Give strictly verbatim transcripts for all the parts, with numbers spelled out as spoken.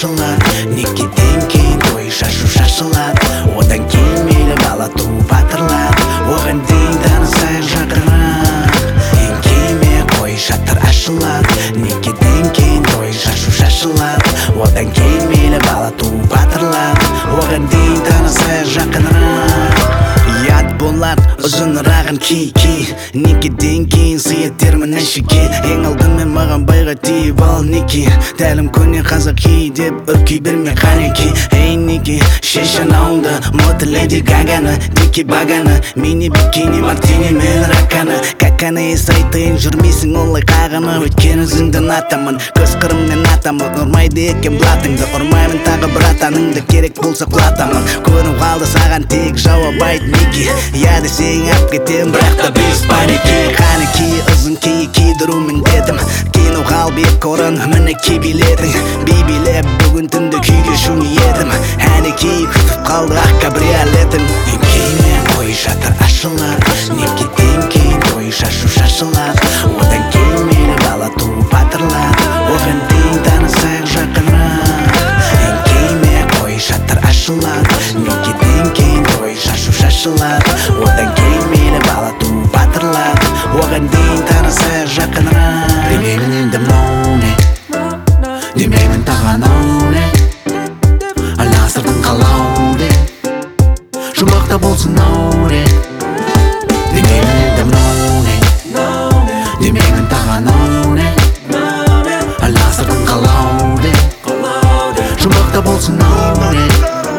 ашылат. Некеден кейін той шашу шашылат. Одан кейін мейлі бала туып батырлат. Оған дейін танысайық жақынырақ. Ең кеме қой шатыр ашылат. Некеден кейін той шашу шашылат. Одан кейін мейлі бала туып батырлат. Оған дейін танысайық жақынырақ. Ят болат ұзынырағын ки-ки. Некеден кейін сыйетермін әшіке. Ең алдымен маған байға тиіп ал неке. Дәлім көне қазақи деп үркей берме қанеке. Ей неке шеш анауыңды моты леди гаганы. Деке баганы мини бикини мартини мен раканы. Каканы ес айтайын жүрмейсің олай қағаны. Өткен өзіңді атамын көз қырыммен атамын. Ұрмайды екен блатыңды ұрмаймын тағы братаныңды. Керек болса құлатамын. Көріп қалды саған тек жауап айт неке. Я десең ап кетем бірақ та без паники. Қанеке ұзын кей кидірумен дедім. Кино қал бек орын мінеке билетің. Би-билеп бүгін түнді күйге шу ниетім. Әнекей күтіп қалды ақ кабриолетің. Ең кейме қой шатыр ашылар. Некеден кейін той шашу шашылар. Одан кейін мейлі бала туып батырлар. Оған дейін танысайық жақынырақ. Ең кейме қой шатыр ашылар. Некеден кейін той шашу шашылар. Одан кейін мейлі бала туып батырлар. Оған дейін танысайық жақынырақ. Демеймін енді мынау не, демеймін таған ау не. Аласырдың қалау де, жұмақта болсын ау не. Демеймін енді мынау не, демеймін таған ау не. Аласырдың қалау де, жұмақта болсын ау не.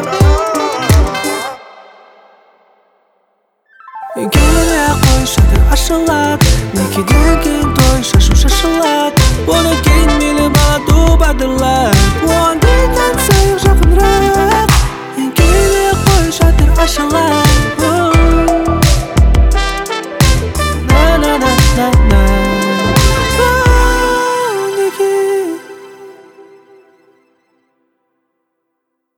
Келе қой шатыр ашылат. Некеден кейін той шашу шашылат. Одан кейін мейлі бала туып батырлар. Оған дейін танысайық жақынырақ. Келе қой шатыр ашылат. На на на на на